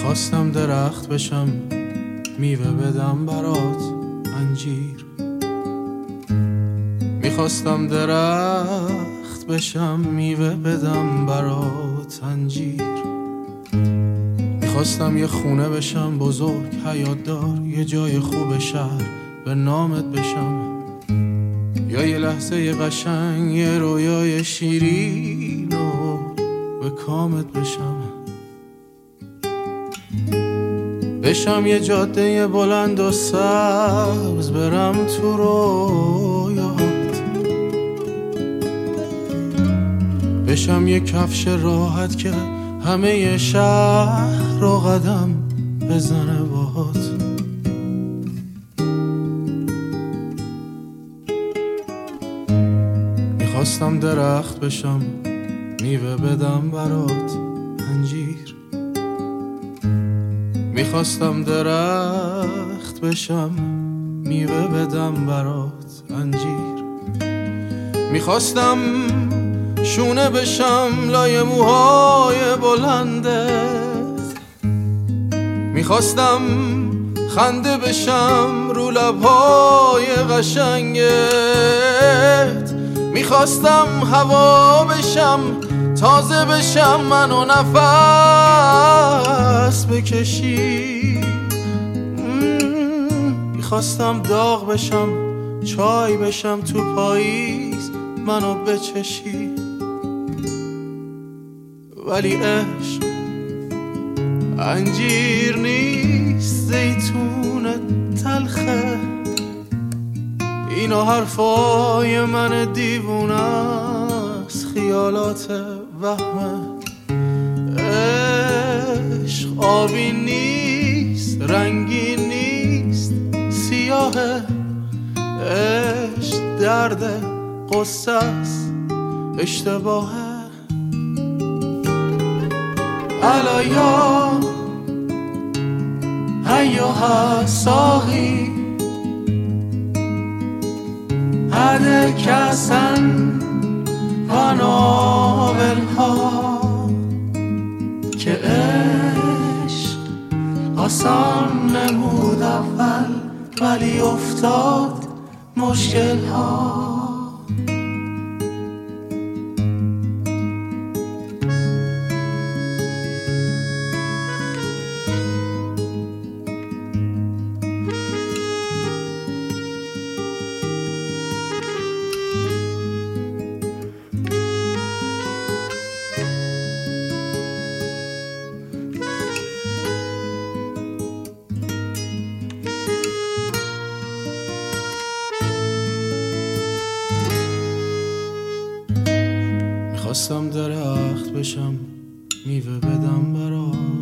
میخواستم درخت بشم میوه بدم برات انجیر. میخواستم درخت بشم میوه بدم برات انجیر. میخواستم یه خونه بشم بزرگ حیات دار، یه جای خوب شهر به نامت بشم، یا یه لحظه قشنگ یه رویای شیرین و به کامت بشم یه جاده بلند و سبز برم تو رویات، بشم یه کفش راحت که همه شهر رو قدم بزنه باهات. میخواستم درخت بشم میوه بدم برات انجیر. میخواستم درخت بشم میوه بدم برات انجیر. میخواستم شونه بشم لای موهای بلندت، میخواستم خنده بشم رو لبهای قشنگت، میخواستم هوا بشم تازه بشم منو نفس بکشی. میخواستم داغ بشم چای بشم تو پاییز منو بچشی. ولی عشق انجیر نیست، زیتون تلخه، اینو حرفای من دیوونه است، خیالات وهمه. عشق آبی نیست، رنگی نیست، سیاهه. عشق درد قصه است، اشتباهه. علیا ایها الساقی هده کسن و ناولها، که عشق آسان نمود اول ولی افتاد مشکل ها. میخواستم درخت بشم میوه بدم برات